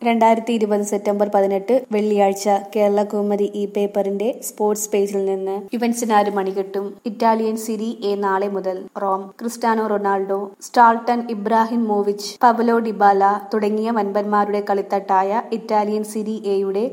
2020 September 18 വെള്ളിയാഴ്ച കേരളകൗമുദി ഈ പേപ്പറിന്റെ സ്പോർട്സ് പേജിൽ നിന്ന് യുവൻസിനാര് മണികെട്ടും. ഇറ്റാലിയൻ സിരി എ നാളെ മുതൽ. Rome. Cristiano Ronaldo, Zlatan Ibrahimovic, Paulo Dybala തുടങ്ങിയ വൻപന്മാരുടെ കളിത്തട്ടായ ഇറ്റാലിയൻ സിരി എയുടെ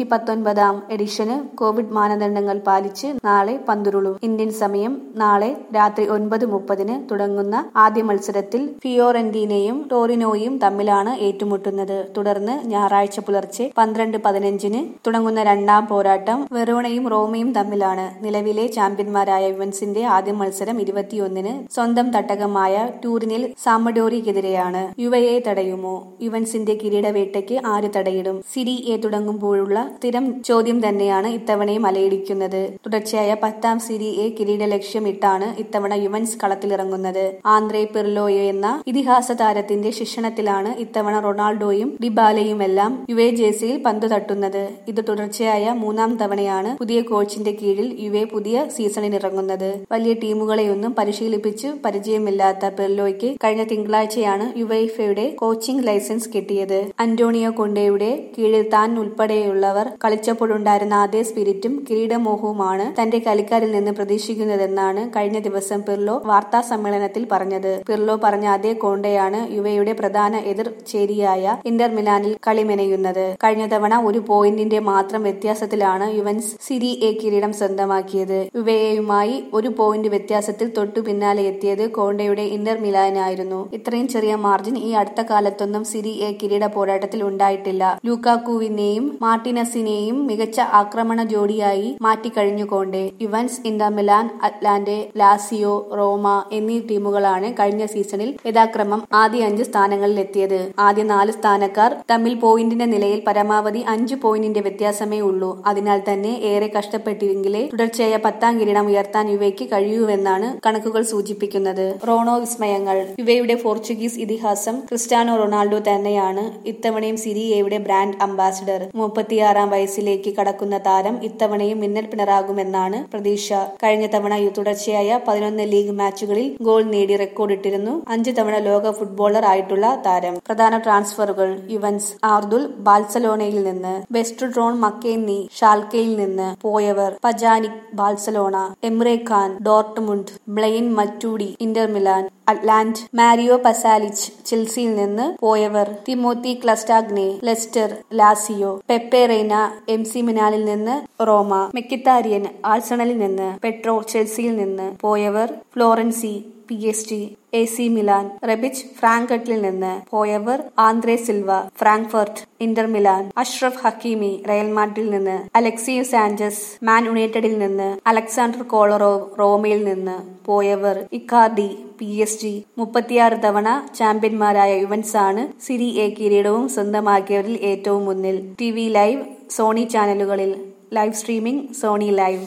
119ാം എഡിഷന് കോവിഡ് മാനദണ്ഡങ്ങൾ പാലിച്ച് നാളെ പന്തുരുളും. ഇന്ത്യൻ സമയം നാളെ രാത്രി 9:30 തുടങ്ങുന്ന ആദ്യ മത്സരത്തിൽ ഫിയോറന്റീനയും ടോറിനോയും തമ്മിലാണ് ഏറ്റുമുട്ടുന്നത്. തുടർന്ന് ഞായറാഴ്ച പുലർച്ചെ 12:15 തുടങ്ങുന്ന രണ്ടാം പോരാട്ടം വെറോണയും റോമയും തമ്മിലാണ്. നിലവിലെ ചാമ്പ്യന്മാരായ യുവൻസിന്റെ ആദ്യ മത്സരം 21 സ്വന്തം തട്ടകമായ ടൂറിനിൽ സാംപഡോരിയക്കെതിരെയാണ്. യുവയെ തടയുമോ? യുവൻസിന്റെ കിരീടവേട്ടയ്ക്ക് ആര് തടയിടും? സിരി എ തുടങ്ങുമ്പോഴുള്ള സ്ഥിരം ചോദ്യം തന്നെയാണ് ഇത്തവണയും അലയടിക്കുന്നത്. തുടർച്ചയായ 10ാം സിരി എ കിരീട ലക്ഷ്യമിട്ടാണ് ഇത്തവണ യുവൻസ് കളത്തിലിറങ്ങുന്നത്. ആന്ദ്രേ പിർലോയോ എന്ന ഇതിഹാസ താരത്തിന്റെ ശിക്ഷണത്തിലാണ് ഇത്തവണ റൊണാൾഡോയും ഡിബാലയുമെല്ലാം യുവെ ജേഴ്സിയിൽ പന്തു തട്ടുന്നത്. ഇത് തുടർച്ചയായ 3ാം തവണയാണ് പുതിയ കോച്ചിന്റെ കീഴിൽ യുവെ പുതിയ സീസണിനിറങ്ങുന്നത്. വലിയ ടീമുകളെയൊന്നും പരിശീലിപ്പിച്ചു പരിചയമില്ലാത്ത പിർലോയ്ക്ക് കഴിഞ്ഞ തിങ്കളാഴ്ചയാണ് യുവേഫയുടെ കോച്ചിംഗ് ലൈസൻസ് കിട്ടിയത്. അന്റോണിയോ കോണ്ടെയുടെ കീഴിൽ താൻ ഉൾപ്പെടെയുള്ളവർ കളിച്ചപ്പോഴുണ്ടായിരുന്ന അതേ സ്പിരിറ്റും കിരീടമോഹവുമാണ് തന്റെ കളിക്കാരിൽ നിന്ന് പ്രതീക്ഷിക്കുന്നതെന്നാണ് കഴിഞ്ഞ ദിവസം പിർലോ വാർത്താ സമ്മേളനത്തിൽ പറഞ്ഞത്. പിർലോ പറഞ്ഞ അതേ കോണ്ടെയാണ് യുവെയുടെ പ്രധാന എതിർ ചേരിയായ ഇന്റർ മിലാനിൽ കളിമെനയുന്നത്. കഴിഞ്ഞ തവണ ഒരു പോയിന്റിന്റെ മാത്രം വ്യത്യാസത്തിലാണ് യുവൻസ് സിരി എ കിരീടം സ്വന്തമാക്കിയത്. യുവേയുമായി ഒരു പോയിന്റ് വ്യത്യാസത്തിൽ തൊട്ടു പിന്നാലെ എത്തിയത് കോണ്ടെയുടെ ഇന്റർ മിലാനായിരുന്നു. ഇത്രയും ചെറിയ മാർജിൻ ഈ അടുത്ത കാലത്തൊന്നും സിരി എ കിരീട പോരാട്ടത്തിൽ ഉണ്ടായിട്ടില്ല. ലൂക്കാക്കുവിനെയും മാർട്ടിനസിനെയും മികച്ച ആക്രമണ ജോഡിയായി മാറ്റിക്കഴിഞ്ഞു Conte. Juventus, Inter Milan, Atalanta, Lazio, Roma എന്നീ ടീമുകളാണ് കഴിഞ്ഞ സീസണിൽ യഥാക്രമം ആദ്യ 5 സ്ഥാനങ്ങളിലെത്തിയത്. ആദ്യ 4 സ്ഥാനക്കാർ തമ്മിൽ പോയിന്റിന്റെ നിലയിൽ പരമാവധി 5 പോയിന്റിന്റെ വ്യത്യാസമേ ഉള്ളൂ. അതിനാൽ തന്നെ ഏറെ കഷ്ടപ്പെട്ടെങ്കിലേ തുടർച്ചയായ 10ാം കിരീടം ഉയർത്താൻ യുവെയ്ക്ക് കഴിയൂവെന്നാണ് കണക്കുകൾ സൂചിപ്പിക്കുന്നത്. റോണോ വിസ്മയങ്ങൾ. യുവെയുടെ പോർച്ചുഗീസ് ഇതിഹാസം ക്രിസ്ത്യാനോ റൊണാൾഡോ തന്നെയാണ് ഇത്തവണയും സിരി എയുടെ ബ്രാൻഡ് അംബാസിഡർ. 36ാം വയസ്സിലേക്ക് കടക്കുന്ന താരം ഇത്തവണയും മിന്നൽ പിണറാകുമെന്നാണ് പ്രതീക്ഷ. കഴിഞ്ഞ തവണ തുടർച്ചയായ 11 ലീഗ് മാച്ചുകളിൽ ഗോൾ നേടി റെക്കോർഡിട്ടിരുന്നു. 5 തവണ ലോക ഫുട്ബോളർ ആയിട്ടുള്ള താരം. പ്രധാന ട്രാൻസ്ഫറുകൾ. യുവൻസ് ആർദുൽ ബാഴ്സലോണയിൽ നിന്ന്, വെസ്റ്റ്രോൺ മക്കേന്നി ഷാൽക്കെയിൽ നിന്ന് പോയവർ, Pjanic Barcelona, Emre Can Dortmund, Blaise Matuidi Inter Milan, Atlanta, Mario Pasalic ചെൽസിയിൽ നിന്ന് പോയവർ, Timothy Castagne Leicester, Lazio, Pepe Reina MC മിലാനിൽ നിന്ന് റോമ, മെക്കിത്താരിയൻ ആഴ്സണലിൽ നിന്ന്, പെട്രോ ചെൽസിയിൽ നിന്ന് പോയവർ, Florenzi PSG, AC Milan, Rebic ഫ്രാങ്ക്ഫർട്ടിൽ നിന്ന് പോയവർ, Andre Silva Frankfurt Inter Milan, Achraf Hakimi Real മാഡ്രിഡിൽ നിന്ന്, അലക്സിയോ സാഞ്ചസ് മാൻ യുണൈറ്റഡിൽ നിന്ന്, അലക്സാണ്ടർ കോളറോവ് റോമയിൽ നിന്ന് പോയവർ, ഇക്കാർഡി PSG. 36 തവണ ചാമ്പ്യന്മാരായ യുവൻസാണ് സിരി എ കിരീടവും സ്വന്തമാക്കിയവരിൽ ഏറ്റവും മുന്നിൽ. TV ലൈവ്, സോണി ചാനലുകളിൽ ലൈവ് സ്ട്രീമിംഗ്, സോണി ലൈവ്.